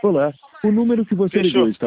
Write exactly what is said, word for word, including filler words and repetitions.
Olá, o número que você Fechou. ligou está